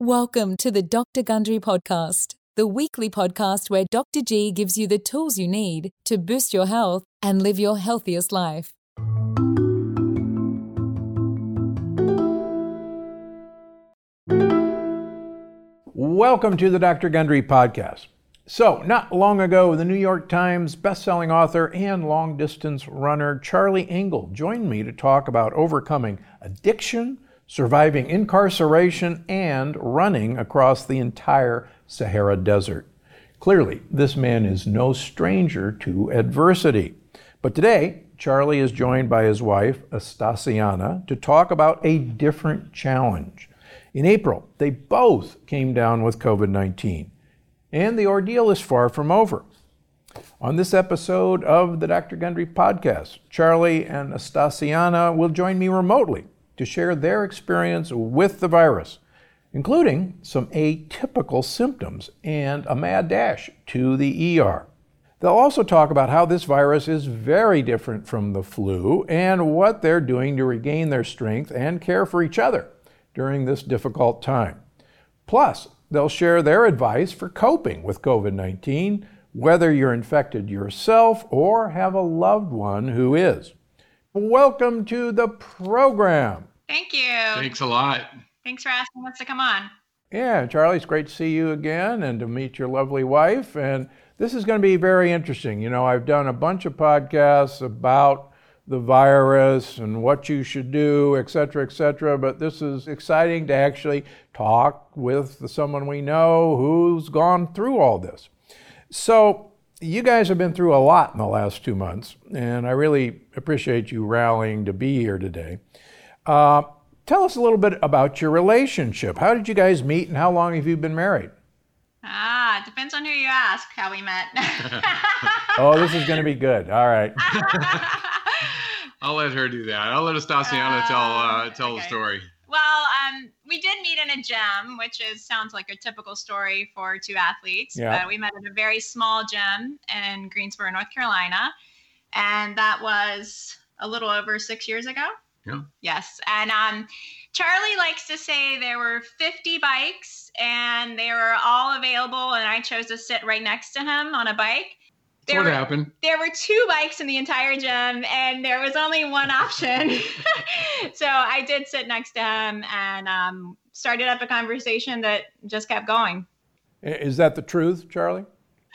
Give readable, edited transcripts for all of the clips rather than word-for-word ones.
Welcome to the Dr. Gundry Podcast, the weekly podcast where Dr. G gives you the tools you need to boost your health and live your healthiest life. Welcome to the Dr. Gundry Podcast. So, not long ago, the New York Times bestselling author and long-distance runner Charlie Engle joined me to talk about overcoming addiction, surviving incarceration, and running across the entire Sahara Desert. Clearly, this man is no stranger to adversity. But today, Charlie is joined by his wife, Astasiana, to talk about a different challenge. In April, they both came down with COVID-19, and the ordeal is far from over. On this episode of the Dr. Gundry Podcast, Charlie and Astasiana will join me remotely to share their experience with the virus, including some atypical symptoms and a mad dash to the ER. They'll also talk about how this virus is very different from the flu and what they're doing to regain their strength and care for each other during this difficult time. Plus, they'll share their advice for coping with COVID-19, whether you're infected yourself or have a loved one who is. Welcome to the program. Thank you. Thanks a lot. Thanks for asking us to come on. Yeah, Charlie, it's great to see you again and to meet your lovely wife. And this is going to be very interesting. You know, I've done a bunch of podcasts about the virus and what you should do, et cetera, but this is exciting to actually talk with someone we know who's gone through all this. So, you guys have been through a lot in the last 2 months, and I really appreciate you rallying to be here today. Tell us a little bit about your relationship. How did you guys meet, and how long have you been married? It depends on who you ask how we met. Oh, this is going to be good. All right. I'll let her do that. I'll let Astasiana tell the story. Well, we did meet in a gym, which sounds like a typical story for two athletes. Yeah. But we met at a very small gym in Greensboro, North Carolina, and that was a little over 6 years ago. Yeah. Yes, and Charlie likes to say there were 50 bikes, and they were all available, and I chose to sit right next to him on a bike. What happened? There were 2 bikes in the entire gym, and there was only one option. So I did sit next to him and started up a conversation that just kept going. Is that the truth, Charlie?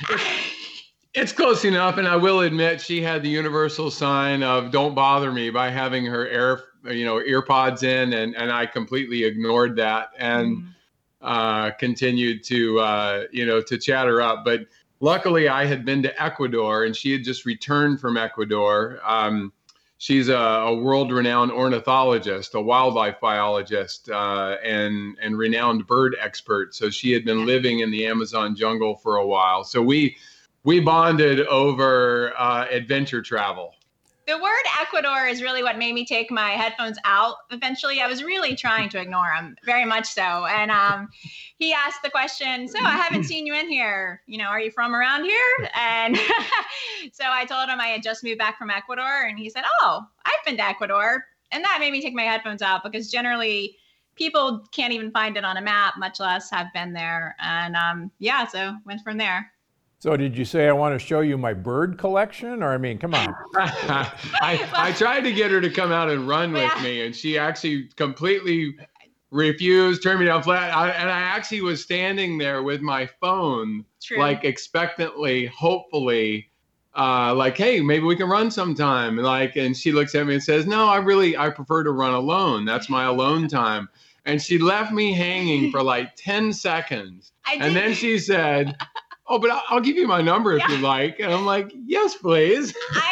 It's close enough, and I will admit she had the universal sign of "Don't bother me" by having her earpods in, and I completely ignored that and continued to chat her up, but. Luckily, I had been to Ecuador, and she had just returned from Ecuador. She's a world-renowned ornithologist, a wildlife biologist, and renowned bird expert. So she had been living in the Amazon jungle for a while. So we bonded over adventure travel. The word Ecuador is really what made me take my headphones out. Eventually, I was really trying to ignore him, very much so. And he asked the question, so I haven't seen you in here. Are you from around here? And so I told him I had just moved back from Ecuador. And he said, oh, I've been to Ecuador. And that made me take my headphones out because generally people can't even find it on a map, much less have been there. And so went from there. So did you say, I want to show you my bird collection? Or, come on. I tried to get her to come out and run with me, and she actually completely refused, turned me down flat. And I actually was standing there with my phone, like expectantly, hopefully, hey, maybe we can run sometime. And she looks at me and says, no, I prefer to run alone. That's my alone time. And she left me hanging for like 10 seconds. And then she said, oh, but I'll give you my number if you like. And I'm like, yes, please.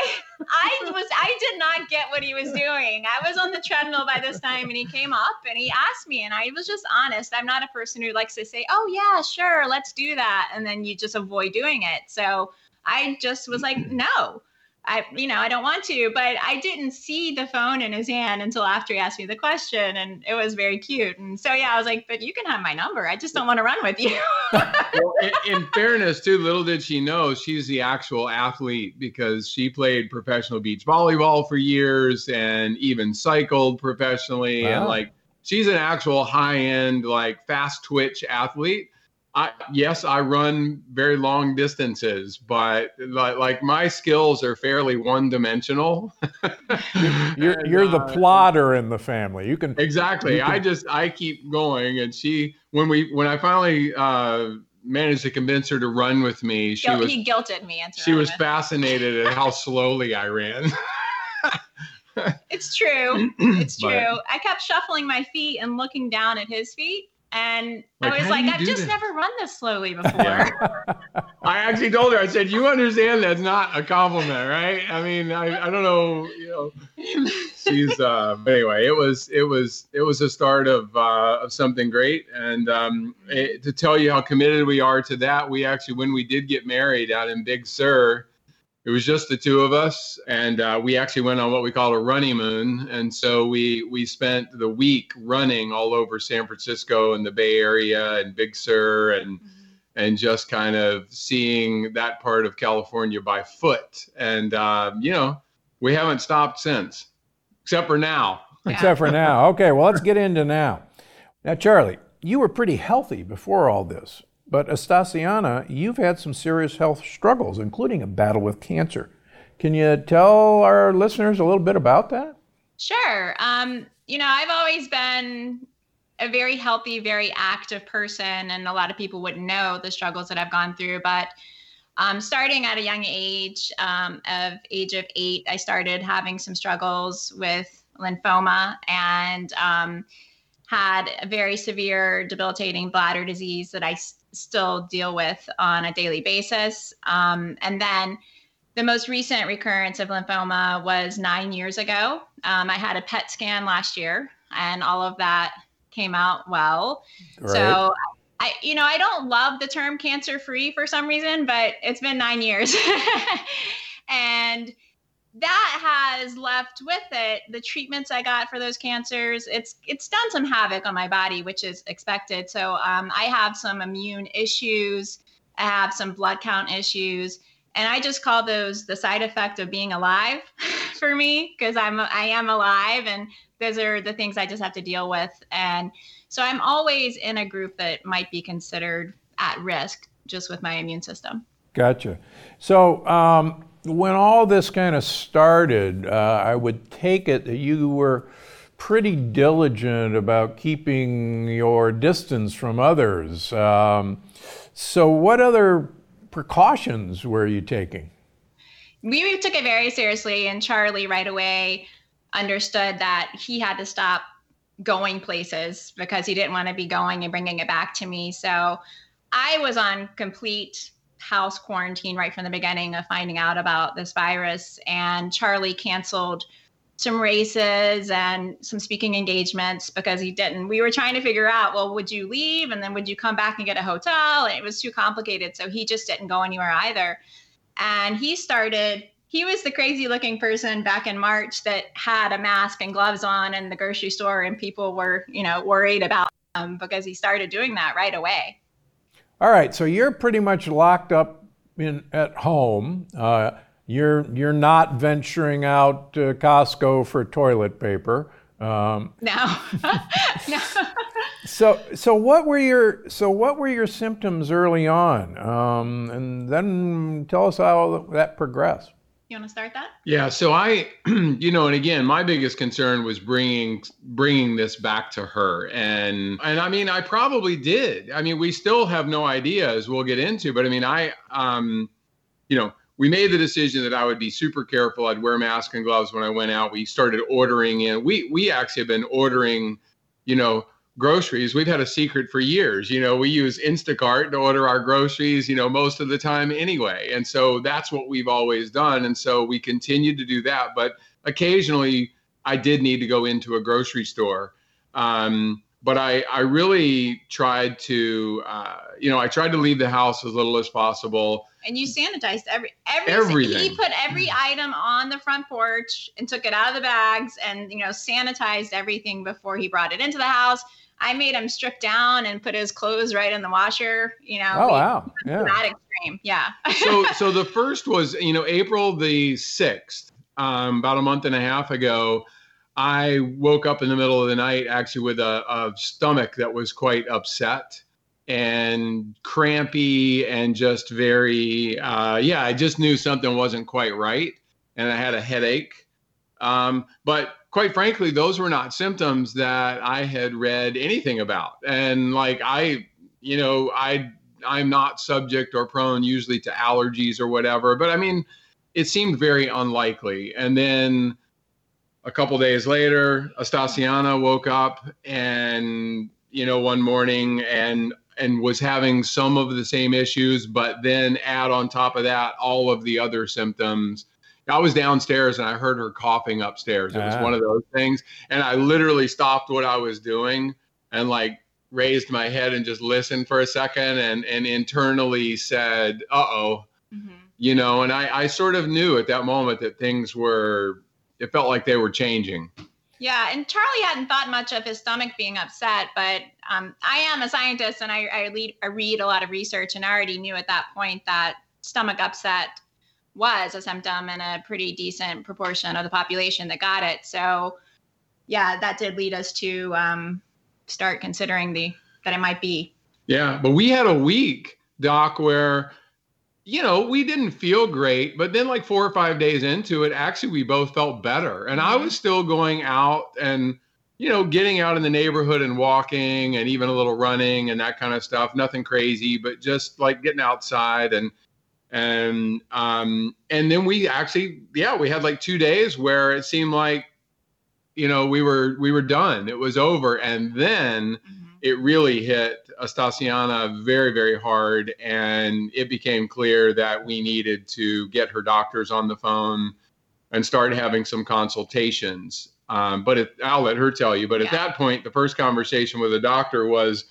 I did not get what he was doing. I was on the treadmill by this time, and he came up and he asked me, and I was just honest. I'm not a person who likes to say, oh yeah, sure, let's do that. And then you just avoid doing it. So I just was like, no. I don't want to, but I didn't see the phone in his hand until after he asked me the question, and it was very cute. And so, I was like, but you can have my number. I just don't want to run with you. Well, in fairness, too, little did she know she's the actual athlete because she played professional beach volleyball for years and even cycled professionally. Wow. And she's an actual high-end, like fast twitch athlete. Yes, I run very long distances, but like my skills are fairly one-dimensional. You're the plotter in the family. You can exactly. I keep going, and when I finally managed to convince her to run with me, he guilted me. She was fascinated at how slowly I ran. It's true. It's true. I kept shuffling my feet and looking down at his feet. And I was like, I've just never run this slowly before. Yeah. I actually told her, I said, you understand that's not a compliment, right? I mean, I don't know, she's, anyway, it was a start of something great. And to tell you how committed we are to that, we actually, when we did get married out in Big Sur, it was just the two of us, and we actually went on what we call a runnymoon. And so we spent the week running all over San Francisco and the Bay Area and Big Sur and just kind of seeing that part of California by foot. And, we haven't stopped since, except for now. Except for now. Okay, well, let's get into now. Now, Charlie, you were pretty healthy before all this. But Estasiana, you've had some serious health struggles, including a battle with cancer. Can you tell our listeners a little bit about that? Sure. I've always been a very healthy, very active person, and a lot of people wouldn't know the struggles that I've gone through. But starting at a young age, of 8, I started having some struggles with lymphoma and had a very severe, debilitating bladder disease that I still deal with on a daily basis. And then the most recent recurrence of lymphoma was 9 years ago. I had a PET scan last year, and all of that came out well. Right. So I don't love the term cancer-free for some reason, but it's been 9 years. And that has left with it the treatments I got for those cancers. It's done some havoc on my body, which is expected. So I have some immune issues. I have some blood count issues. And I just call those the side effect of being alive for me, because I am alive, and those are the things I just have to deal with. And so I'm always in a group that might be considered at risk just with my immune system. Gotcha. So when all this kind of started, I would take it that you were pretty diligent about keeping your distance from others. So what other precautions were you taking? We took it very seriously, and Charlie right away understood that he had to stop going places because he didn't want to be going and bringing it back to me. So I was on complete house quarantine right from the beginning of finding out about this virus, and Charlie canceled some races and some speaking engagements because we were trying to figure out, well, would you leave and then would you come back and get a hotel? And it was too complicated. So he just didn't go anywhere either. And he was the crazy looking person back in March that had a mask and gloves on in the grocery store, and people were, worried about him because he started doing that right away. All right, so you're pretty much locked up at home. You're not venturing out to Costco for toilet paper. No. No. So what were your symptoms early on? And then tell us how that progressed. You want to start that? Yeah. So I, and again, my biggest concern was bringing this back to her. And I mean, I probably did. I mean, we still have no idea, as we'll get into, but I mean, we made the decision that I would be super careful. I'd wear masks and gloves when I went out. We started ordering in. We actually have been ordering, groceries. We've had a secret for years. We use Instacart to order our groceries, most of the time anyway. And so that's what we've always done. And so we continued to do that. But occasionally I did need to go into a grocery store. But I really tried to, I tried to leave the house as little as possible. And you sanitized everything. He put every item on the front porch and took it out of the bags and, sanitized everything before he brought it into the house. I made him strip down and put his clothes right in the washer, Oh, wow. Yeah. That extreme. Yeah. So the first was, April the 6th, about a month and a half ago. I woke up in the middle of the night actually with a stomach that was quite upset and crampy and just very, I just knew something wasn't quite right. And I had a headache. But quite frankly, those were not symptoms that I had read anything about. And like, I'm not subject or prone usually to allergies or whatever, but I mean, it seemed very unlikely. And then a couple days later, Astasiana woke up and, one morning and was having some of the same issues, but then add on top of that, all of the other symptoms. I was downstairs and I heard her coughing upstairs. It was one of those things. And I literally stopped what I was doing and like raised my head and just listened for a second and internally said, uh-oh, and I sort of knew at that moment that it felt like they were changing. Yeah. And Charlie hadn't thought much of his stomach being upset, but I am a scientist and I read a lot of research, and I already knew at that point that stomach upset was a symptom in a pretty decent proportion of the population that got it. So yeah, that did lead us to start considering that it might be. Yeah, but we had a week, Doc, where, we didn't feel great, but then like 4 or 5 days into it, actually, we both felt better. And I was still going out and, getting out in the neighborhood and walking and even a little running and that kind of stuff. Nothing crazy, but just like getting outside and then we actually, we had like 2 days where it seemed like, we were done. It was over. And then it really hit Astasiana very, very hard. And it became clear that we needed to get her doctors on the phone and start having some consultations. But I'll let her tell you. But at that point, the first conversation with the doctor was,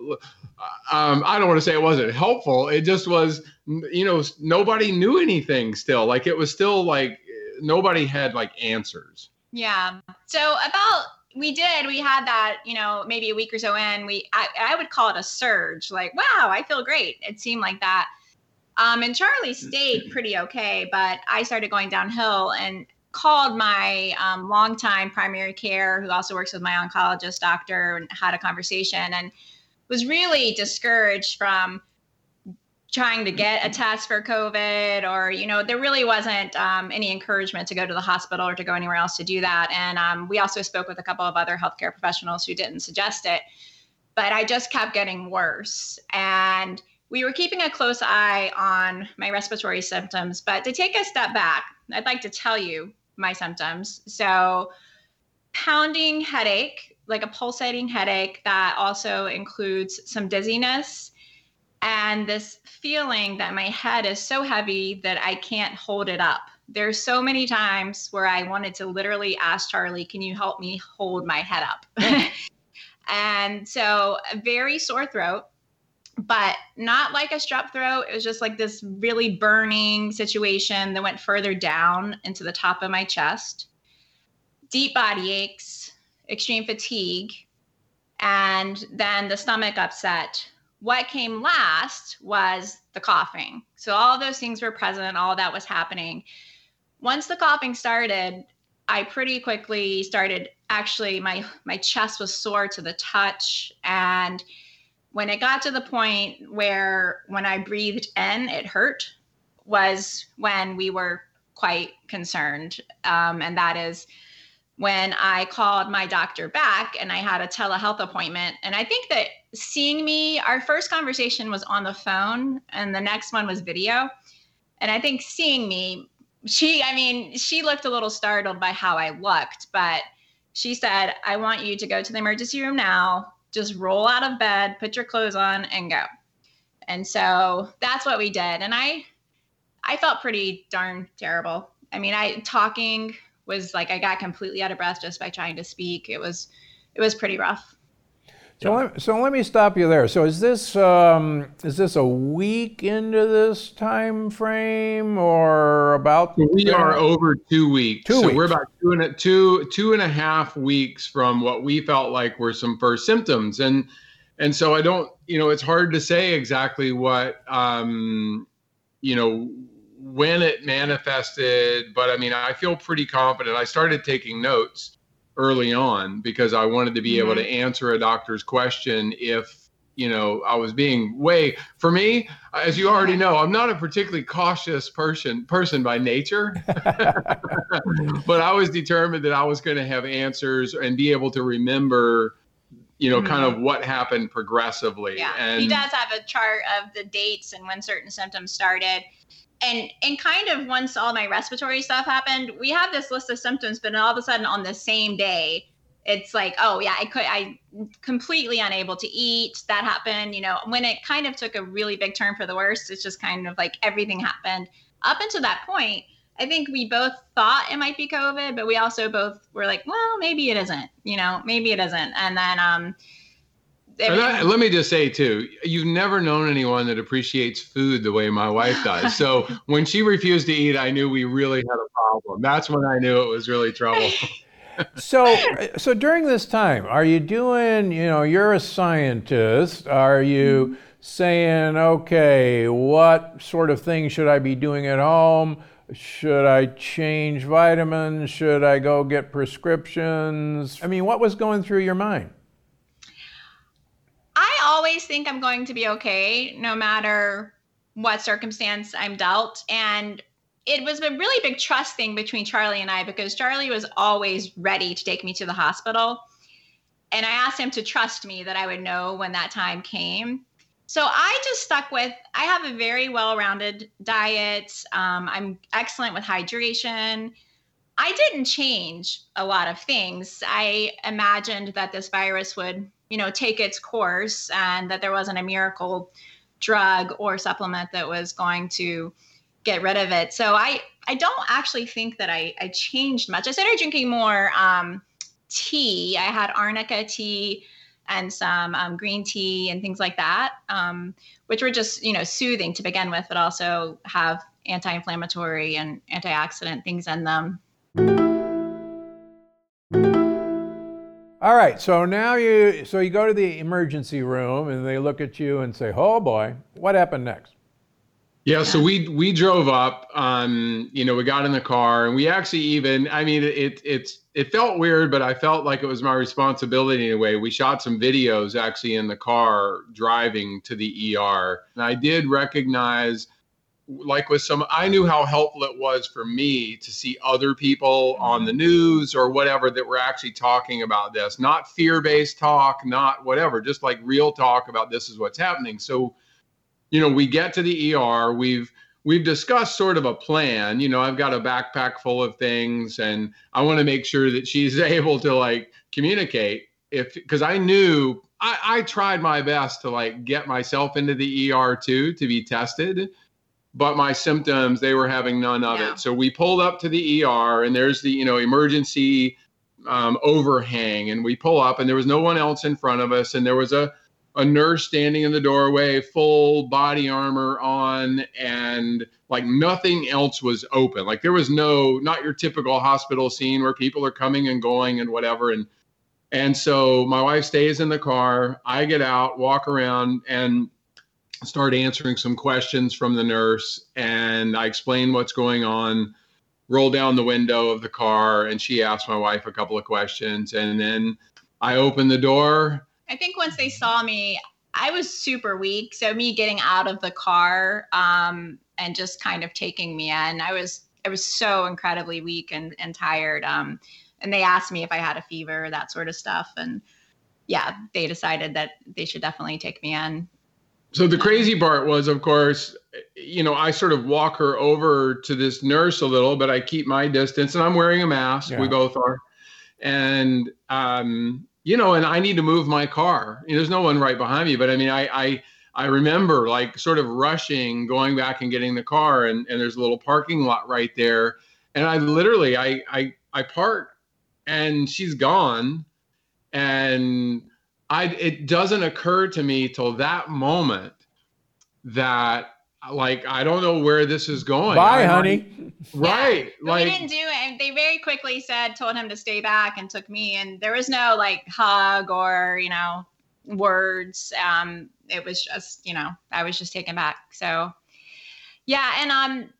I don't want to say it wasn't helpful. It just was, nobody knew anything still. Like it was still like nobody had like answers. Yeah. So we had that, maybe a week or so in, I would call it a surge, like, wow, I feel great. It seemed like that. And Charlie stayed pretty okay, but I started going downhill and called my longtime primary care, who also works with my oncologist doctor, and had a conversation and was really discouraged from trying to get a test for COVID, or, there really wasn't any encouragement to go to the hospital or to go anywhere else to do that. And we also spoke with a couple of other healthcare professionals who didn't suggest it, but I just kept getting worse. And we were keeping a close eye on my respiratory symptoms, but to take a step back, I'd like to tell you my symptoms. So pounding headache, like a pulsating headache that also includes some dizziness, and this feeling that my head is so heavy that I can't hold it up. There's so many times where I wanted to literally ask Charlie, can you help me hold my head up? And so a very sore throat, but not like a strep throat. It was just like this really burning situation that went further down into the top of my chest. Deep body aches, extreme fatigue, and then the stomach upset. What came last was the coughing. So all of those things were present, all of that was happening. Once the coughing started, I pretty quickly started, actually, my chest was sore to the touch. And when it got to the point where when I breathed in, it hurt, was when we were quite concerned. And that is when I called my doctor back and I had a telehealth appointment. And I think that seeing me, our first conversation was on the phone and the next one was video. And I think seeing me, she looked a little startled by how I looked, but she said, I want you to go to the emergency room now, just roll out of bed, put your clothes on and go. And so that's what we did. And I felt pretty darn terrible. I mean, talking was like, I got completely out of breath just by trying to speak. It was pretty rough. So let me stop you there. So is this a week into this time frame or about? We are over 2 weeks. So we're about two and a half weeks from what we felt like were some first symptoms. And so I don't, it's hard to say exactly what, when it manifested, but I mean, I feel pretty confident. I started taking notes early on because I wanted to be able to answer a doctor's question if, I was being for me, as you already know, I'm not a particularly cautious person by nature, but I was determined that I was going to have answers and be able to remember, kind of what happened progressively. Yeah, and he does have a chart of the dates and when certain symptoms started. And kind of once all my respiratory stuff happened, we have this list of symptoms, but all of a sudden on the same day, it's like, oh yeah, I completely unable to eat. That happened, when it kind of took a really big turn for the worst. It's just kind of like everything happened up until that point. I think we both thought it might be COVID, but we also both were like, well, maybe it isn't, maybe it isn't. And then, let me just say too, you've never known anyone that appreciates food the way my wife does. So when she refused to eat, I knew we really had a problem. That's when I knew it was really trouble. So during this time, are you doing, you're a scientist, are you saying, okay, what sort of things should I be doing at home? Should I change vitamins? Should I go get prescriptions? I mean, what was going through your mind? I always think I'm going to be okay, no matter what circumstance I'm dealt. And it was a really big trust thing between Charlie and I, because Charlie was always ready to take me to the hospital. And I asked him to trust me that I would know when that time came. So I just stuck with, I have a very well-rounded diet. I'm excellent with hydration. I didn't change a lot of things. I imagined that this virus would, take its course and that there wasn't a miracle drug or supplement that was going to get rid of it. So I don't actually think that I changed much. I started drinking more tea. I had arnica tea and some green tea and things like that, which were just, soothing to begin with, but also have anti-inflammatory and antioxidant things in them. All right, so now you go to the emergency room and they look at you and say, oh boy, what happened next? Yeah, so we drove up, we got in the car, and we actually it felt weird, but I felt like it was my responsibility in a way. We shot some videos actually in the car driving to the ER. And I did recognize, I knew how helpful it was for me to see other people on the news or whatever that were actually talking about this, not fear-based talk, not whatever, just like real talk about this is what's happening. So we get to the ER, we've discussed sort of a plan. I've got a backpack full of things and I want to make sure that she's able to communicate because I knew I tried my best to get myself into the ER too, to be tested, but my symptoms, they were having none of it. So we pulled up to the ER and there's the, emergency overhang, and we pull up and there was no one else in front of us. And there was a nurse standing in the doorway, full body armor on, and nothing else was open. There was not your typical hospital scene where people are coming and going and whatever. And so my wife stays in the car. I get out, walk around, and start answering some questions from the nurse. And I explain what's going on, roll down the window of the car, and she asked my wife a couple of questions. And then I open the door. I think once they saw me, I was super weak. So me getting out of the car and just kind of taking me in, I was so incredibly weak and tired. And they asked me if I had a fever, that sort of stuff. And yeah, they decided that they should definitely take me in. So the crazy part was, of course, I sort of walk her over to this nurse a little, but I keep my distance and I'm wearing a mask. Yeah. We both are. And, and I need to move my car. There's no one right behind me, but I remember sort of rushing, going back and getting the car, and there's a little parking lot right there. And I literally, I park and she's gone. And it doesn't occur to me till that moment that I don't know where this is going. Bye, honey. Right. Yeah, we didn't do it. And they very quickly told him to stay back and took me. And there was no hug or, words. It was just, I was just taken back. So, yeah. And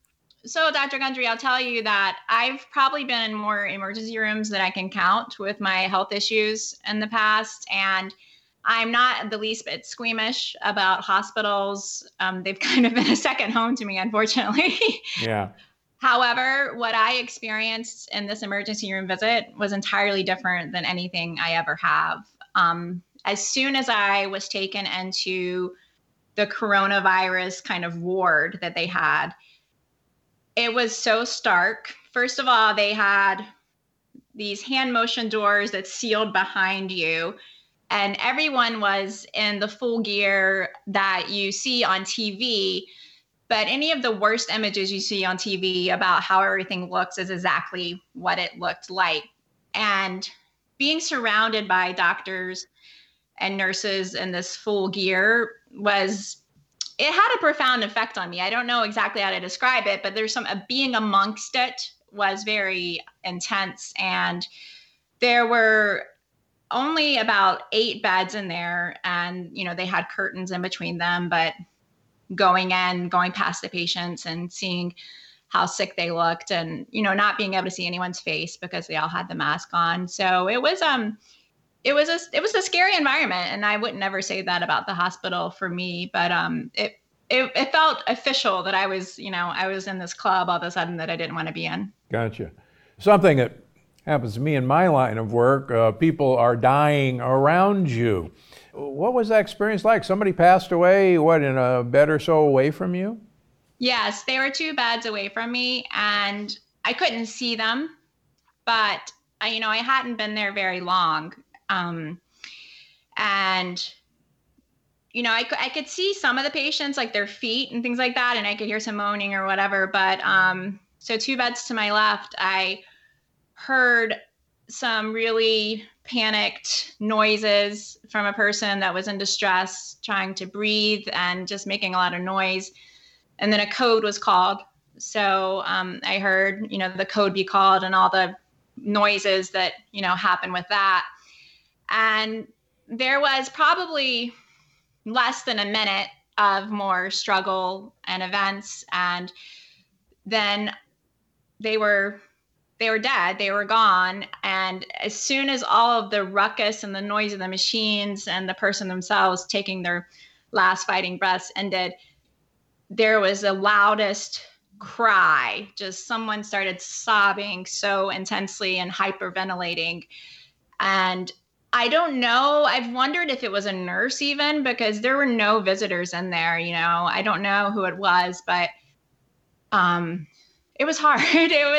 So, Dr. Gundry, I'll tell you that I've probably been in more emergency rooms than I can count with my health issues in the past. And I'm not the least bit squeamish about hospitals. They've kind of been a second home to me, unfortunately. Yeah. However, what I experienced in this emergency room visit was entirely different than anything I ever have. As soon as I was taken into the coronavirus kind of ward that they had, it was so stark. First of all, they had these hand motion doors that sealed behind you, and everyone was in the full gear that you see on TV. But any of the worst images you see on TV about how everything looks is exactly what it looked like. And being surrounded by doctors and nurses in this full gear it had a profound effect on me. I don't know exactly how to describe it, but being amongst it was very intense. And there were only about 8 beds in there, and, they had curtains in between them, but going past the patients and seeing how sick they looked, and, not being able to see anyone's face because they all had the mask on. So it was a scary environment, and I would never say that about the hospital for me, but it felt official that I was in this club all of a sudden that I didn't want to be in. Gotcha. Something that happens to me in my line of work, people are dying around you. What was that experience like? Somebody passed away, in a bed or so away from you? Yes, they were 2 beds away from me, and I couldn't see them, but I hadn't been there very long. And, I could see some of the patients, like their feet and things like that, and I could hear some moaning or whatever. But so 2 beds to my left, I heard some really panicked noises from a person that was in distress, trying to breathe and just making a lot of noise. And then a code was called. So I heard, the code be called and all the noises that, happen with that. And there was probably less than a minute of more struggle and events. And then they were dead. They were gone. And as soon as all of the ruckus and the noise of the machines and the person themselves taking their last fighting breaths ended, there was the loudest cry. Just someone started sobbing so intensely and hyperventilating. And I don't know. I've wondered if it was a nurse even, because there were no visitors in there. I don't know who it was, but it was hard.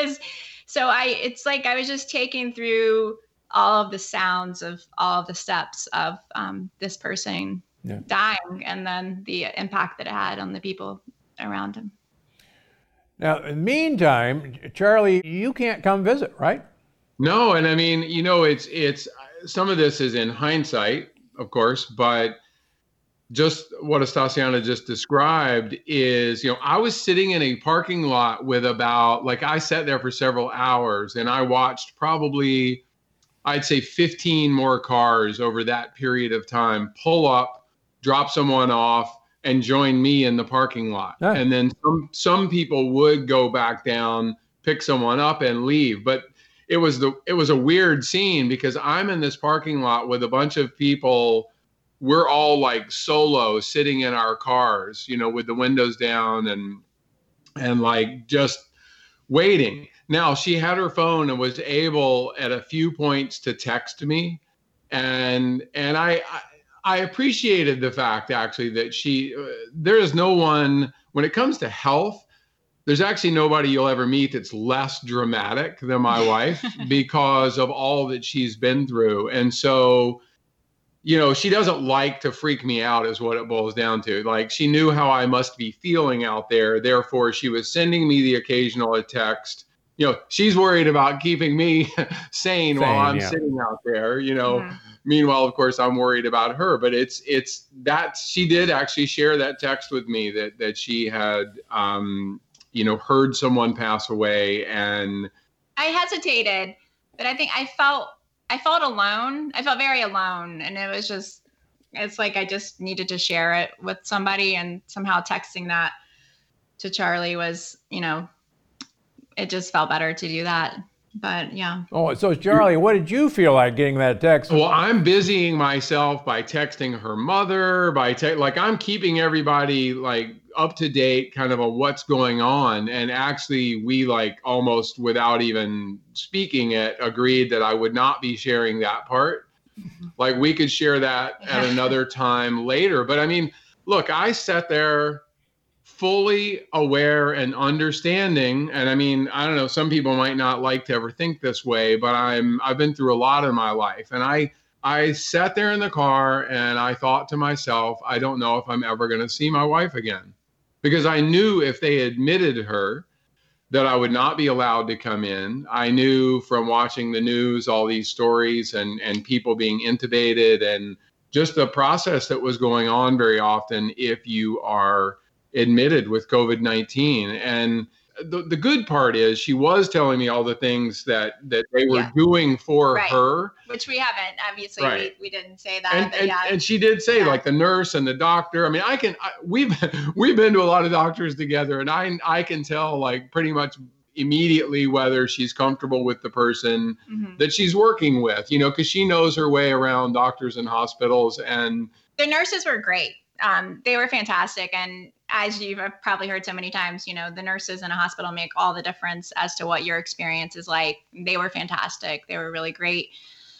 It's like I was just taking through all of the sounds of all of the steps of this person dying, and then the impact that it had on the people around him. Now, in the meantime, Charlie, you can't come visit, right? No, and I mean, it's some of this is in hindsight, of course, but just what Astasiana just described is, I was sitting in a parking lot with I sat there for several hours, and I watched probably, I'd say 15 more cars over that period of time pull up, drop someone off, and join me in the parking lot. Yeah. And then some people would go back down, pick someone up, and leave. But it was a weird scene, because I'm in this parking lot with a bunch of people. We're all like solo sitting in our cars, with the windows down and like just waiting. Now, she had her phone and was able at a few points to text me. And I appreciated the fact, actually, that there is no one, when it comes to health, there's actually nobody you'll ever meet that's less dramatic than my wife because of all that she's been through. And so, she doesn't like to freak me out, is what it boils down to. Like, she knew how I must be feeling out there. Therefore, she was sending me the occasional text. She's worried about keeping me sane while I'm sitting out there, Mm-hmm. Meanwhile, of course, I'm worried about her. But it's that she did actually share that text with me that she had, heard someone pass away. And I hesitated, but I think I felt alone. I felt very alone. And it's like I just needed to share it with somebody, and somehow texting that to Charlie was, it just felt better to do that. But yeah. Oh, so Charlie, what did you feel like getting that text? Well, I'm busying myself by texting her mother, like I'm keeping everybody like up to date kind of on what's going on. And actually we like almost without even speaking it agreed that I would not be sharing that part. Like we could share that at another time later. But I mean, look, I sat there fully aware and understanding. And I mean, I don't know, some people might not like to ever think this way, but I've been through a lot in my life. And I sat there in the car and I thought to myself, I don't know if I'm ever going to see my wife again, because I knew if they admitted her that I would not be allowed to come in. I knew from watching the news, all these stories and people being intubated and just the process that was going on very often if you are admitted with COVID-19. And the good part is she was telling me all the things that they were doing for her. Which we haven't, obviously, we didn't say that. And she did say like the nurse and the doctor. I mean, we've been to a lot of doctors together, and I can tell like pretty much immediately whether she's comfortable with the person that she's working with, you know, because she knows her way around doctors and hospitals. And the nurses were great. They were fantastic. And as you've probably heard so many times, you know, the nurses in a hospital make all the difference as to what your experience is like. They were fantastic. They were really great.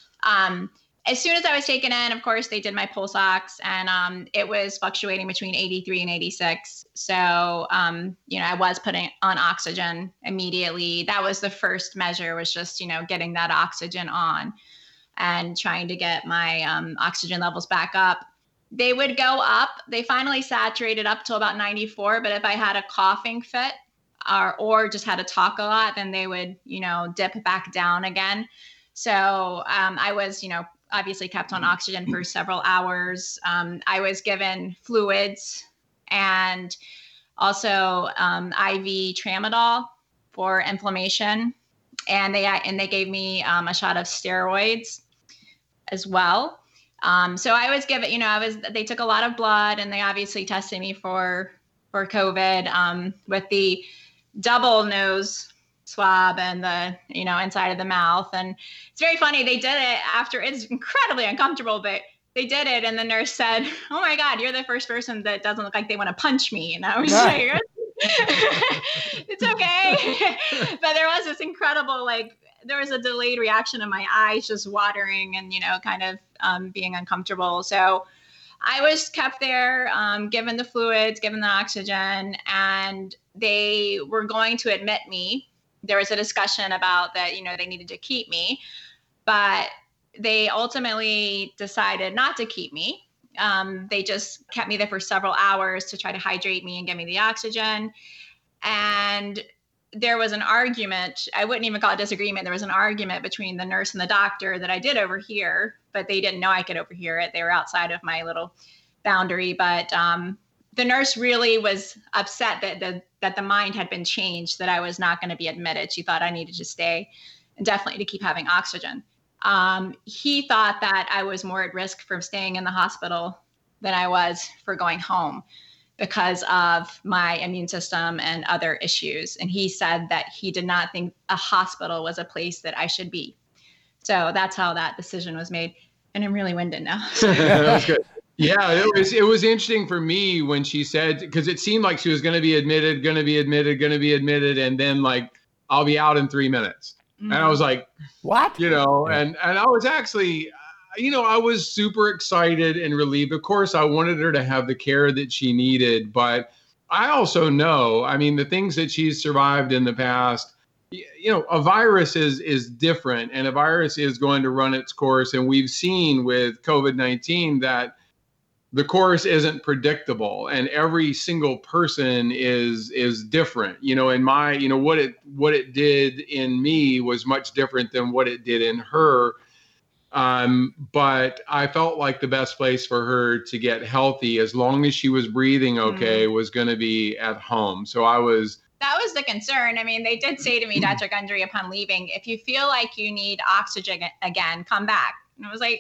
As soon as I was taken in, of course, they did my pulse ox, and it was fluctuating between 83 and 86. So, you know, I was putting on oxygen immediately. That was the first measure, was just, you know, getting that oxygen on and trying to get my oxygen levels back up. They would go up. They finally saturated up to about 94. But if I had a coughing fit or just had to talk a lot, then they would, you know, dip back down again. So I was, you know, obviously kept on oxygen for several hours. I was given fluids and also IV tramadol for inflammation. And they gave me a shot of steroids as well. So I was given, you know, they took a lot of blood, and they obviously tested me for COVID with the double nose swab and the, you know, inside of the mouth. And it's very funny. They did it after, it's incredibly uncomfortable, but they did it. And the nurse said, "Oh my God, you're the first person that doesn't look like they want to punch me." And I was like, it's okay. But there was this incredible, like, there was a delayed reaction in my eyes, just watering and, you know, kind of being uncomfortable. So I was kept there, given the fluids, given the oxygen, and they were going to admit me. There was a discussion about that, you know, they needed to keep me, but they ultimately decided not to keep me. They just kept me there for several hours to try to hydrate me and give me the oxygen. And there was an argument. I wouldn't even call it disagreement. There was an argument between the nurse and the doctor that I did overhear, but they didn't know I could overhear it. They were outside of my little boundary. But the nurse really was upset that the mind had been changed, that I was not going to be admitted. She thought I needed to stay and definitely to keep having oxygen. He thought that I was more at risk from staying in the hospital than I was for going home because of my immune system and other issues. And he said that he did not think a hospital was a place that I should be. So that's how that decision was made. And I'm really winded now. That was good. Yeah, it was interesting for me when she said, because it seemed like she was going to be admitted, and then like, "I'll be out in 3 minutes." Mm-hmm. And I was like, "What?" You know, and I was actually, you know, I was super excited and relieved. Of course, I wanted her to have the care that she needed, but I also know, I mean, the things that she's survived in the past, you know, a virus is different, and a virus is going to run its course. And we've seen with COVID-19 that the course isn't predictable, and every single person is different. You know, in my, you know, what it did in me was much different than what it did in her. But I felt like the best place for her to get healthy, as long as she was breathing okay, was going to be at home. So that was the concern. I mean, they did say to me, Dr. Gundry, upon leaving, "If you feel like you need oxygen again, come back." And I was like,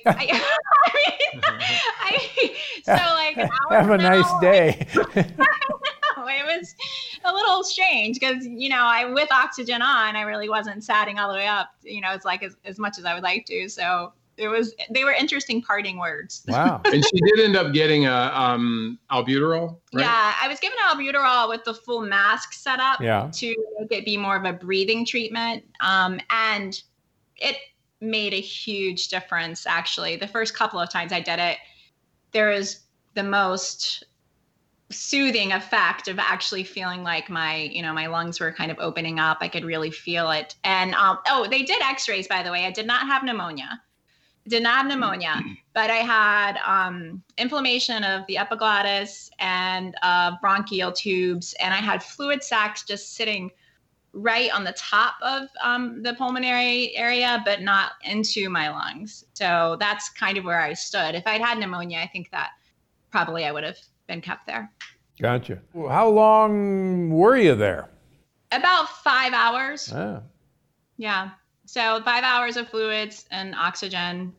so like, have a nice day. It was a little strange because, I with oxygen on, I really wasn't satting all the way up, it's like as much as I would like to. So they were interesting parting words. Wow. And she did end up getting a albuterol, right? Yeah, I was given albuterol with the full mask set up to make it be more of a breathing treatment. And it made a huge difference, actually. The first couple of times I did it, there was the most soothing effect of actually feeling like my lungs were kind of opening up. I could really feel it. And they did x-rays, by the way. I did not have pneumonia. But I had inflammation of the epiglottis and bronchial tubes, and I had fluid sacs just sitting right on the top of the pulmonary area, but not into my lungs. So that's kind of where I stood. If I'd had pneumonia, I think that probably I would have been kept there. Gotcha. How long were you there? About 5 hours. Ah. Yeah. So 5 hours of fluids and oxygen.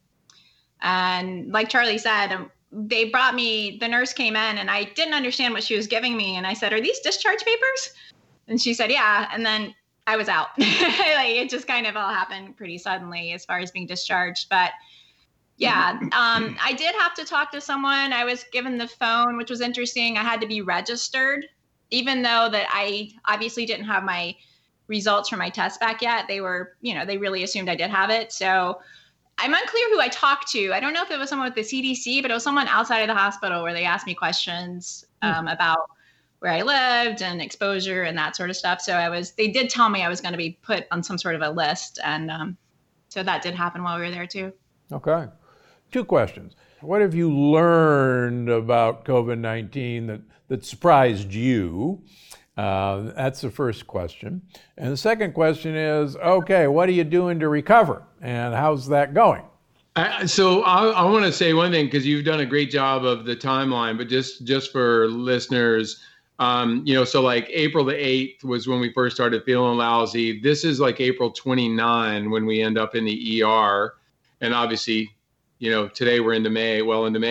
And like Charlie said, the nurse came in and I didn't understand what she was giving me. And I said, "Are these discharge papers?" And she said, "Yeah." And then I was out. It just kind of all happened pretty suddenly as far as being discharged. But yeah, I did have to talk to someone. I was given the phone, which was interesting. I had to be registered, even though that I obviously didn't have my results from my test back yet. They were, they really assumed I did have it. So I'm unclear who I talked to. I don't know if it was someone with the CDC, but it was someone outside of the hospital where they asked me questions about where I lived and exposure and that sort of stuff. So they did tell me I was going to be put on some sort of a list. And so that did happen while we were there too. Okay. 2 questions. What have you learned about COVID-19 that surprised you? That's the first question. And the second question is, okay, what are you doing to recover? And how's that going? So I want to say one thing, because you've done a great job of the timeline, but just for listeners, so like April the 8th was when we first started feeling lousy. This is like April 29 when we end up in the ER. And obviously, today we're into May.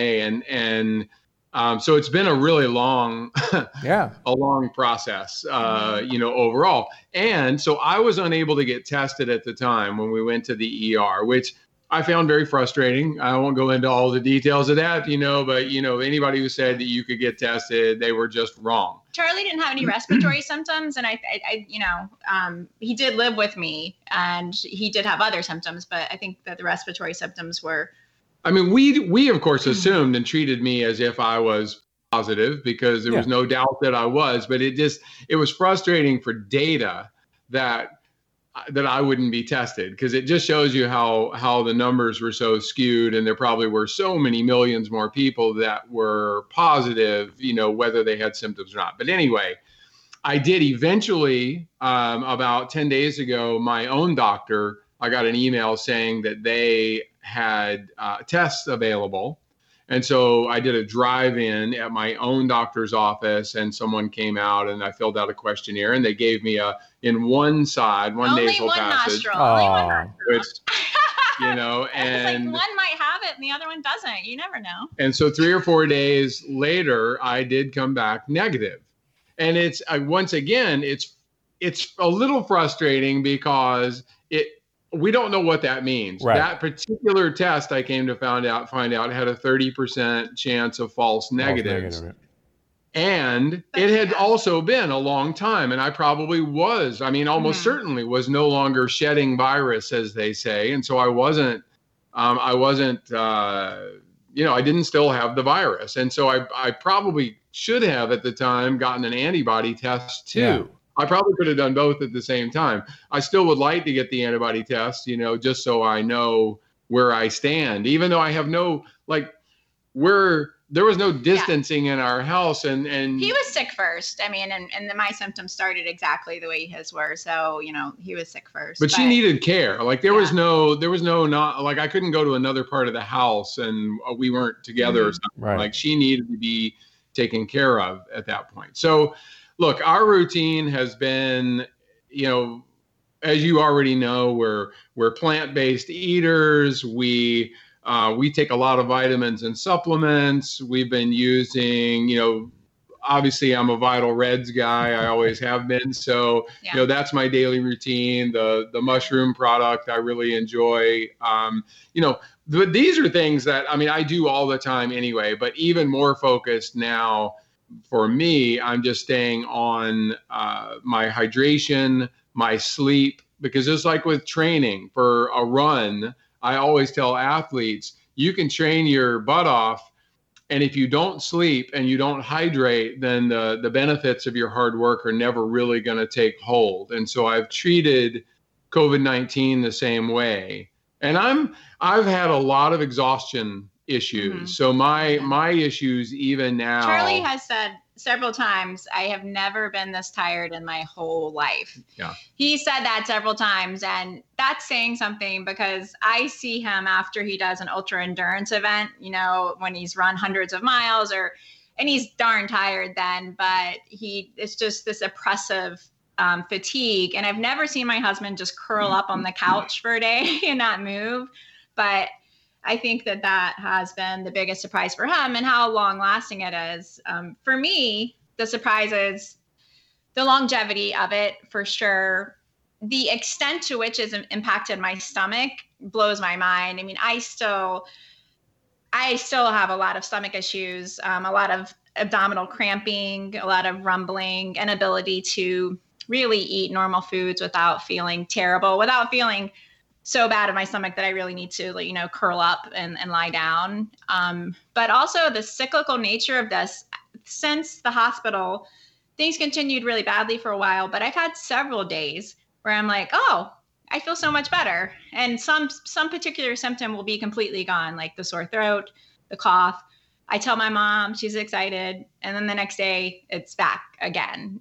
And so it's been a really long, a long process, overall. And so I was unable to get tested at the time when we went to the ER, which I found very frustrating. I won't go into all the details of that, but anybody who said that you could get tested, they were just wrong. Charlie didn't have any respiratory symptoms, and he did live with me, and he did have other symptoms, but I think that the respiratory symptoms were. I mean, we of course assumed and treated me as if I was positive because there was no doubt that I was, but it was frustrating for data that I wouldn't be tested, because it just shows you how the numbers were so skewed, and there probably were so many millions more people that were positive, whether they had symptoms or not. But anyway, I did eventually, about 10 days ago, my own doctor, I got an email saying that they had tests available. And so I did a drive-in at my own doctor's office, and someone came out and I filled out a questionnaire, and they gave me one nasal passage. Only one nostril. Which, and like one might have it and the other one doesn't. You never know. And so 3 or 4 days later, I did come back negative. And it's once again, it's a little frustrating because we don't know what that means. Right. That particular test, I came to find out had a 30% chance of false negatives. And it had also been a long time. And I probably was, almost certainly was no longer shedding virus, as they say. And so I wasn't, I didn't still have the virus. And so I probably should have at the time gotten an antibody test too. Yeah. I probably could have done both at the same time. I still would like to get the antibody test, just so I know where I stand, even though I have there was no distancing in our house. And he was sick first. And my symptoms started exactly the way his were. So, he was sick first. But she needed care. There was I couldn't go to another part of the house and we weren't together or something. Right. She needed to be taken care of at that point. So, look, our routine has been, as you already know, we're plant-based eaters. We take a lot of vitamins and supplements. We've been using, obviously I'm a Vital Reds guy. I always have been. So, that's my daily routine. The mushroom product I really enjoy. These are things that, I do all the time anyway, but even more focused now for me, I'm just staying on my hydration, my sleep, because just like with training for a run, I always tell athletes, you can train your butt off, and if you don't sleep and you don't hydrate, then the benefits of your hard work are never really going to take hold. And so I've treated COVID-19 the same way. And I've had a lot of exhaustion issues. Mm-hmm. So my issues even now. Charlie has said several times, I have never been this tired in my whole life. Yeah. He said that several times, and that's saying something, because I see him after he does an ultra endurance event, when he's run hundreds of miles, and he's darn tired then, but it's just this oppressive fatigue. And I've never seen my husband just curl up on the couch for a day and not move. But I think that has been the biggest surprise for him, and how long lasting it is. For me, the surprise is the longevity of it, for sure. The extent to which it's impacted my stomach blows my mind. I still have a lot of stomach issues, a lot of abdominal cramping, a lot of rumbling, inability to really eat normal foods without feeling terrible, without feeling so bad in my stomach that I really need to, curl up and lie down. But also the cyclical nature of this. Since the hospital, things continued really badly for a while, but I've had several days where I'm like, oh, I feel so much better. And some particular symptom will be completely gone, like the sore throat, the cough. I tell my mom, she's excited. And then the next day it's back again.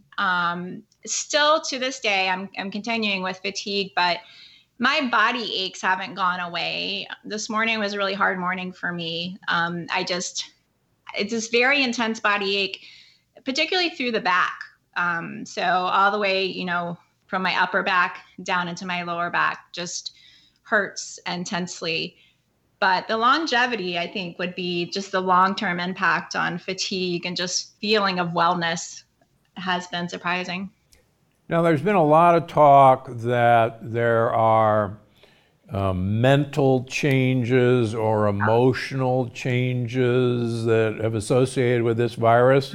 Still to this day, I'm continuing with fatigue, but my body aches haven't gone away. This morning was a really hard morning for me. It's this very intense body ache, particularly through the back. So all the way, from my upper back down into my lower back, just hurts intensely. But the longevity, I think, would be just the long-term impact on fatigue and just feeling of wellness has been surprising. Now, there's been a lot of talk that there are mental changes or emotional changes that have associated with this virus.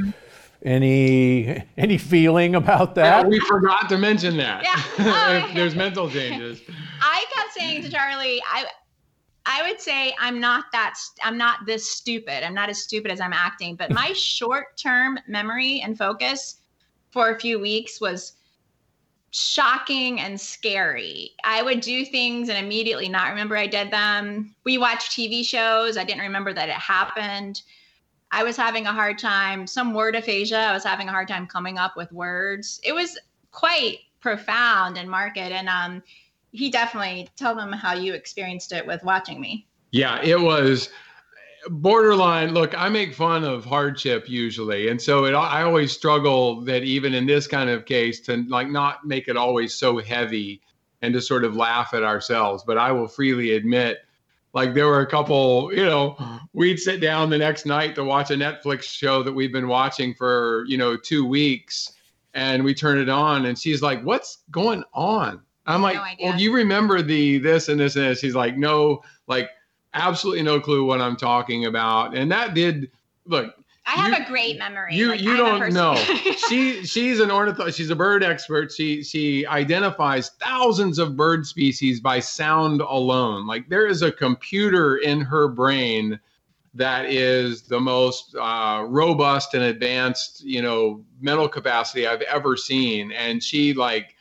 Any feeling about that? Yeah, we forgot to mention that. Yeah. If there's mental changes. I kept saying to Charlie, I would say I'm not this stupid. I'm not as stupid as I'm acting. But my short-term memory and focus for a few weeks was shocking and scary. I would do things and immediately not remember I did them. We watched TV shows. I didn't remember that it happened. I was having a hard time, some word aphasia. I was having a hard time coming up with words. It was quite profound and marked. And he definitely, tell them how you experienced it with watching me. Yeah, it was borderline. Look, I make fun of hardship usually. And so I always struggle that even in this kind of case to not make it always so heavy and to sort of laugh at ourselves. But I will freely admit, there were a couple, we'd sit down the next night to watch a Netflix show that we've been watching for, 2 weeks, and we turn it on and she's like, "What's going on?" I'm like, "No idea." "Well, you remember this and this and this?" She's like, "No, absolutely no clue what I'm talking about." And that did, look. I have a great memory. You don't know. She's an ornithologist. She's a bird expert. She identifies thousands of bird species by sound alone. There is a computer in her brain that is the most robust and advanced, mental capacity I've ever seen. And she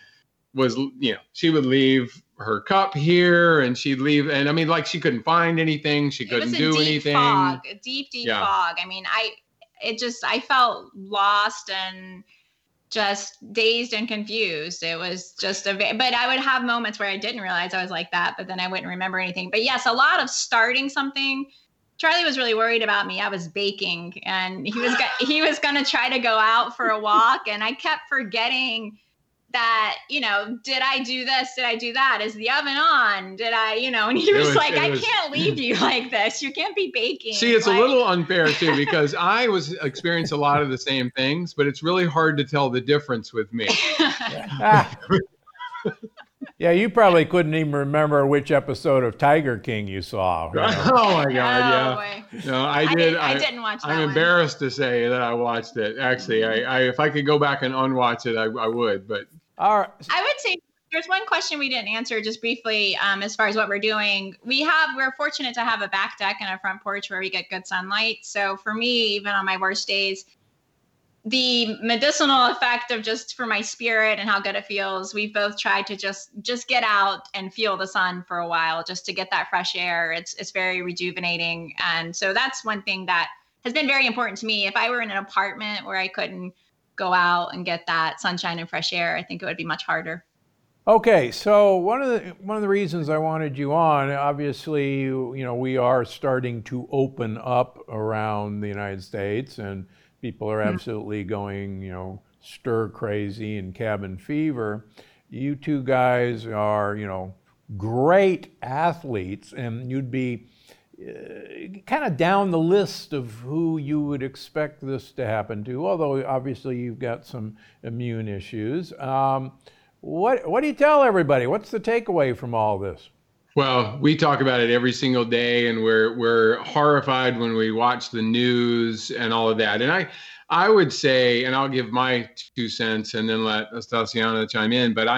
she would leave her cup here and she'd leave. And she couldn't find anything. She couldn't do anything. A deep fog. I felt lost and just dazed and confused. It was just but I would have moments where I didn't realize I was like that, but then I wouldn't remember anything. But yes, a lot of starting something. Charlie was really worried about me. I was baking and he was going to try to go out for a walk. And I kept forgetting that, did I do this? Did I do that? Is the oven on? Did I, and he was like, I can't leave you like this. You can't be baking. See, it's a little unfair too, because I was experiencing a lot of the same things, but it's really hard to tell the difference with me. Yeah, you probably couldn't even remember which episode of Tiger King you saw. Oh my God, yeah. No, I did. I didn't watch that. I'm embarrassed to say that I watched it. Actually, I if I could go back and unwatch it, I would. But all right. I would say there's one question we didn't answer just briefly as far as what we're doing. We're fortunate to have a back deck and a front porch where we get good sunlight. So for me, even on my worst days, the medicinal effect of just for my spirit and how good it feels, we've both tried to just get out and feel the sun for a while, just to get that fresh air. It's very rejuvenating. And so that's one thing that has been very important to me. If I were in an apartment where I couldn't go out and get that sunshine and fresh air, I think it would be much harder. Okay, so one of the reasons I wanted you on, obviously, we are starting to open up around the United States, and people are absolutely going, stir crazy and cabin fever. You two guys are, great athletes, and you'd be kind of down the list of who you would expect this to happen to, although obviously you've got some immune issues. What do you tell everybody? What's the takeaway from all this? Well, we talk about it every single day, and we're horrified when we watch the news and all of that. And I would say, and I'll give my 2 cents and then let Estaciana chime in, but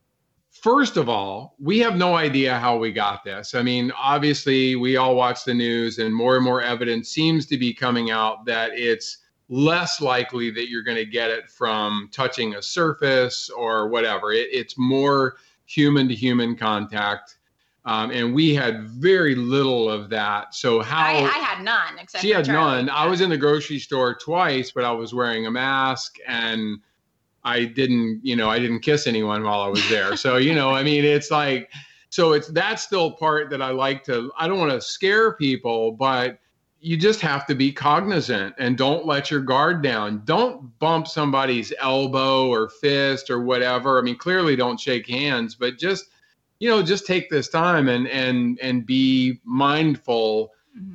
first of all, we have no idea how we got this. I mean, obviously, we all watch the news, and more evidence seems to be coming out that it's less likely that you're going to get it from touching a surface or whatever. It's more human-to-human contact. And we had very little of that. So I had none. Except she had Charlie. none. I was in the grocery store twice, but I was wearing a mask, and I didn't kiss anyone while I was there. So, it's like, that's still part that I don't want to scare people, but you just have to be cognizant and don't let your guard down. Don't bump somebody's elbow or fist or whatever. I mean, clearly don't shake hands, but just take this time and be mindful,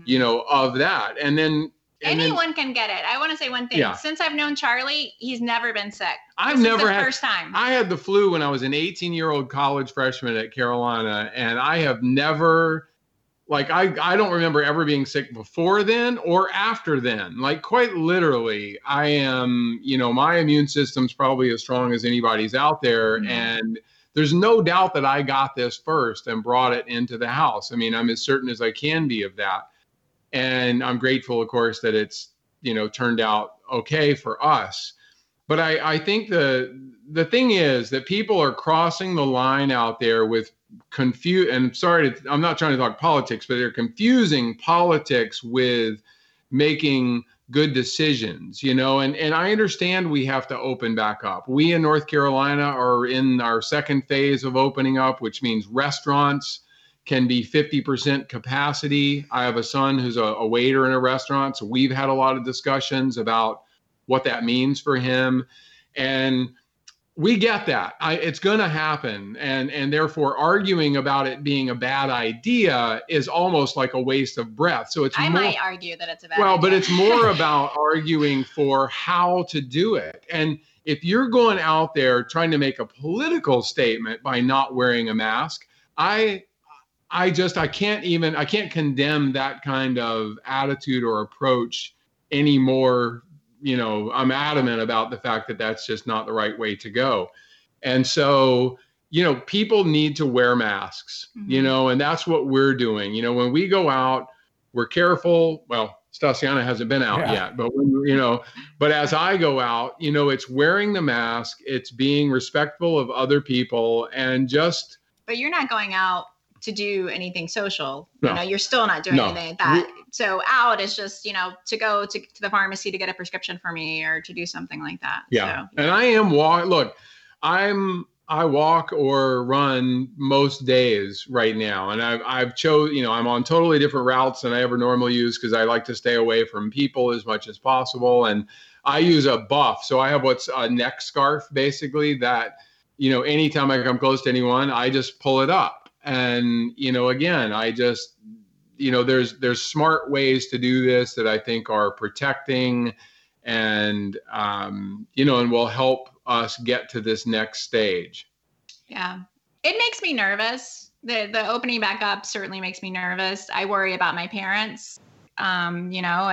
of that. And then anyone can get it. I want to say one thing. Yeah. Since I've known Charlie, he's never been sick. First time. I had the flu when I was an 18-year-old college freshman at Carolina, and I have never, I don't remember ever being sick before then or after then. Like, quite literally, I am, my immune system's probably as strong as anybody's out there. Mm-hmm. And there's no doubt that I got this first and brought it into the house. I mean, I'm as certain as I can be of that. And I'm grateful, of course, that it's, turned out okay for us. But I think the thing is that people are crossing the line out there with I'm not trying to talk politics, but they're confusing politics with making good decisions, and I understand we have to open back up. We in North Carolina are in our second phase of opening up, which means restaurants can be 50% capacity. I have a son who's a waiter in a restaurant, so we've had a lot of discussions about what that means for him. And we get that. It's going to happen. And therefore, arguing about it being a bad idea is almost like a waste of breath. So I might argue that it's a bad idea. But it's more about arguing for how to do it. And if you're going out there trying to make a political statement by not wearing a mask, I can't condemn that kind of attitude or approach anymore. I'm adamant about the fact that that's just not the right way to go. And so, people need to wear masks, mm-hmm. And that's what we're doing. When we go out, we're careful. Well, Stasiana hasn't been out yet, but but as I go out, it's wearing the mask, it's being respectful of other people, and but you're not going out to do anything social. No. You're still not doing anything like that. So out is just, to go to the pharmacy to get a prescription for me or to do something like that. Yeah. So. And I am I walk or run most days right now. And I've I'm on totally different routes than I ever normally use because I like to stay away from people as much as possible. And I use a buff. So I have what's a neck scarf, basically, that anytime I come close to anyone, I just pull it up. And, again, I just, there's smart ways to do this that I think are protecting and, and will help us get to this next stage. Yeah. It makes me nervous. The opening back up certainly makes me nervous. I worry about my parents, and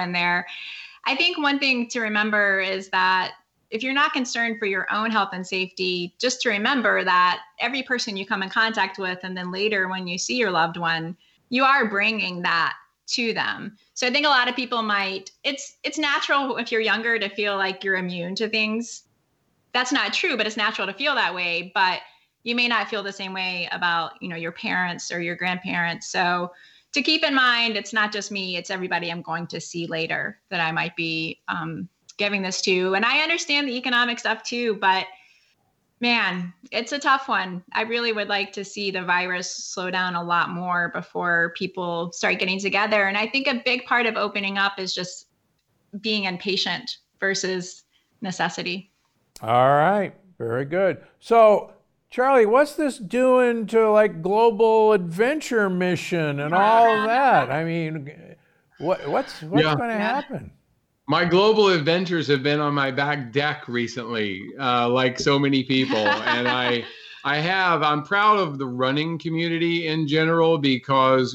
I think one thing to remember is that if you're not concerned for your own health and safety, just to remember that every person you come in contact with, and then later when you see your loved one, you are bringing that to them. So I think a lot of people it's natural if you're younger to feel like you're immune to things. That's not true, but it's natural to feel that way. But you may not feel the same way about, your parents or your grandparents. So to keep in mind, it's not just me, it's everybody I'm going to see later that I might be giving this to. And I understand the economic stuff too, but man, it's a tough one. I really would like to see the virus slow down a lot more before people start getting together. And I think a big part of opening up is just being impatient versus necessity. All right. Very good. So, Charlie, what's this doing to like Global Adventure Mission and all that? I mean, what's going to happen? My global adventures have been on my back deck recently, like so many people. And I'm proud of the running community in general because,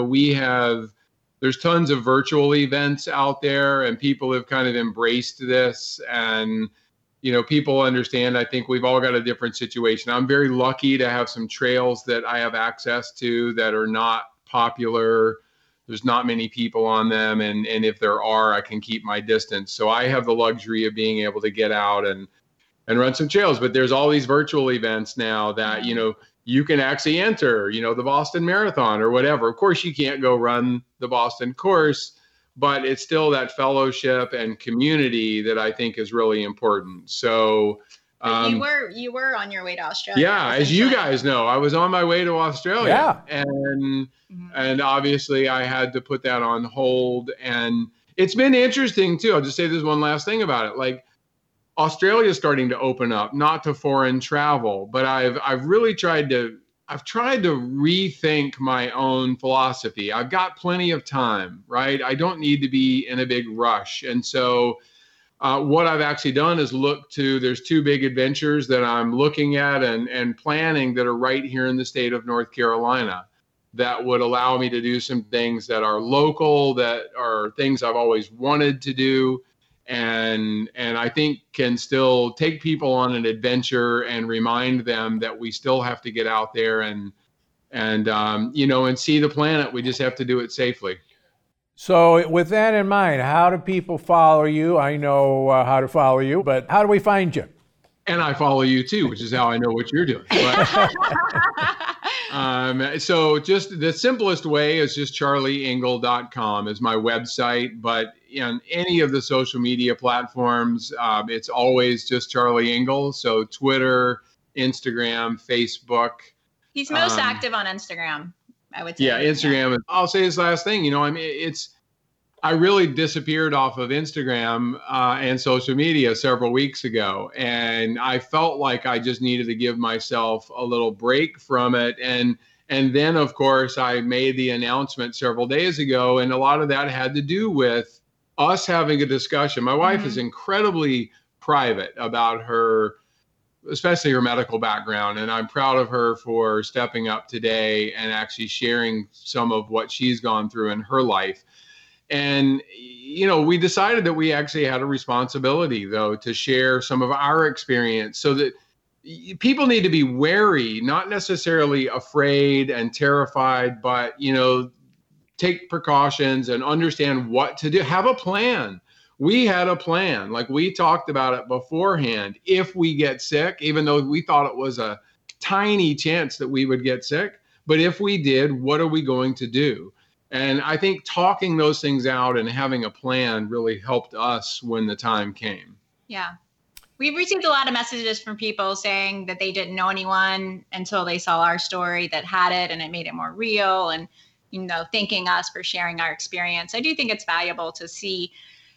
there's tons of virtual events out there and people have kind of embraced this and, people understand. I think we've all got a different situation. I'm very lucky to have some trails that I have access to that are not popular. There's not many people on them. And if there are, I can keep my distance. So I have the luxury of being able to get out and run some trails. But there's all these virtual events now that, you can actually enter, the Boston Marathon or whatever. Of course, you can't go run the Boston course, but it's still that fellowship and community that I think is really important. So you were on your way to Australia. Yeah, as you guys know, I was on my way to Australia. Yeah. And obviously I had to put that on hold. And it's been interesting too. I'll just say this one last thing about it. Like Australia is starting to open up, not to foreign travel, but I've really tried to rethink my own philosophy. I've got plenty of time, right? I don't need to be in a big rush. And so what I've actually done is there's two big adventures that I'm looking at and planning that are right here in the state of North Carolina that would allow me to do some things that are local, that are things I've always wanted to do. And I think can still take people on an adventure and remind them that we still have to get out there and see the planet. We just have to do it safely. So with that in mind, how do people follow you? I know how to follow you, but how do we find you? And I follow you too, which is how I know what you're doing. But, so just the simplest way is just charlieengle.com is my website. But in any of the social media platforms, it's always just Charlie Engle. So Twitter, Instagram, Facebook. He's most active on Instagram, I would say. Yeah, Instagram. Yeah. I'll say this last thing. I really disappeared off of Instagram and social media several weeks ago. And I felt like I just needed to give myself a little break from it. And then, of course, I made the announcement several days ago. And a lot of that had to do with us having a discussion. My wife is incredibly private about her, especially her medical background. And I'm proud of her for stepping up today and actually sharing some of what she's gone through in her life. And, we decided that we actually had a responsibility, though, to share some of our experience so that people need to be wary, not necessarily afraid and terrified, but, take precautions and understand what to do. Have a plan. We had a plan. Like we talked about it beforehand. If we get sick, even though we thought it was a tiny chance that we would get sick, but if we did, what are we going to do? And I think talking those things out and having a plan really helped us when the time came. Yeah. We've received a lot of messages from people saying that they didn't know anyone until they saw our story that had it, and it made it more real, and, thanking us for sharing our experience. I do think it's valuable to see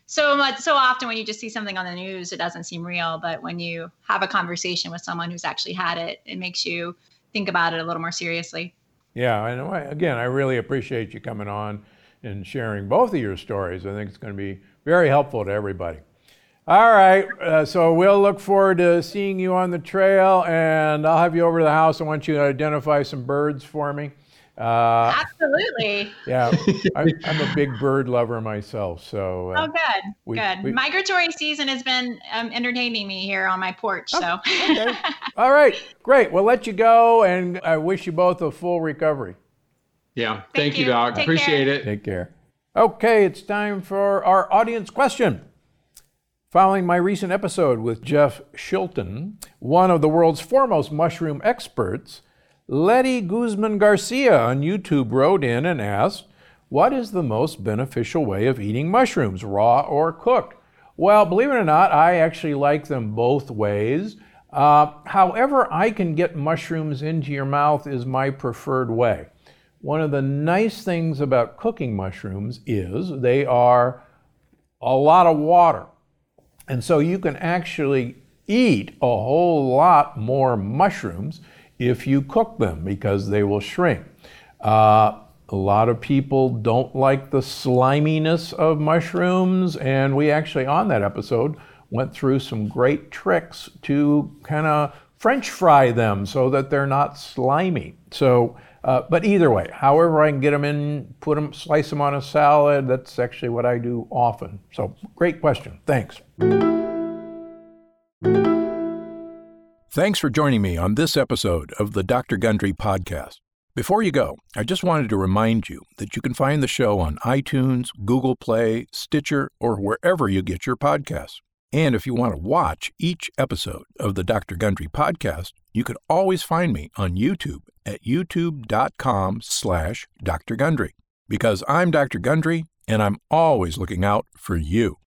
so often when you just see something on the news, it doesn't seem real. But when you have a conversation with someone who's actually had it, it makes you think about it a little more seriously. Yeah, and again, I really appreciate you coming on and sharing both of your stories. I think it's going to be very helpful to everybody. All right, so we'll look forward to seeing you on the trail, and I'll have you over to the house. I want you to identify some birds for me. Absolutely. Yeah, I'm a big bird lover myself. So. Good. Migratory season has been entertaining me here on my porch. So. Okay. All right, great. We'll let you go, and I wish you both a full recovery. Yeah, thank you, Doc. Appreciate it. Take care. Okay, it's time for our audience question. Following my recent episode with Jeff Shilton, one of the world's foremost mushroom experts, Letty Guzman Garcia on YouTube wrote in and asked, what is the most beneficial way of eating mushrooms, raw or cooked? Well, believe it or not, I actually like them both ways. However I can get mushrooms into your mouth is my preferred way. One of the nice things about cooking mushrooms is they are a lot of water. And so you can actually eat a whole lot more mushrooms if you cook them because they will shrink. A lot of people don't like the sliminess of mushrooms, and we actually on that episode went through some great tricks to kind of French fry them so that they're not slimy. So, but either way, however I can get them in, slice them on a salad, that's actually what I do often. So great question. Thanks. Thanks for joining me on this episode of the Dr. Gundry Podcast. Before you go, I just wanted to remind you that you can find the show on iTunes, Google Play, Stitcher, or wherever you get your podcasts. And if you want to watch each episode of the Dr. Gundry Podcast, you can always find me on YouTube at youtube.com/Dr. Gundry. Because I'm Dr. Gundry, and I'm always looking out for you.